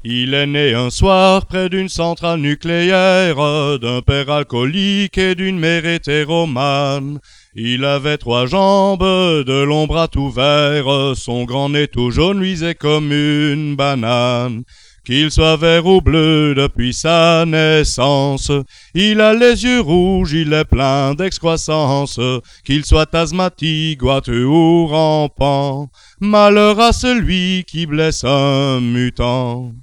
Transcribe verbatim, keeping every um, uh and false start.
Il est né un soir près d'une centrale nucléaire, d'un père alcoolique et d'une mère hétéromane. Il avait trois jambes, de longs bras tout verts, son grand nez tout jaune luisait comme une banane. Qu'il soit vert ou bleu depuis sa naissance, il a les yeux rouges, il est plein d'excroissance. Qu'il soit asthmatique, boiteux ou rampant, malheur à celui qui blesse un mutant.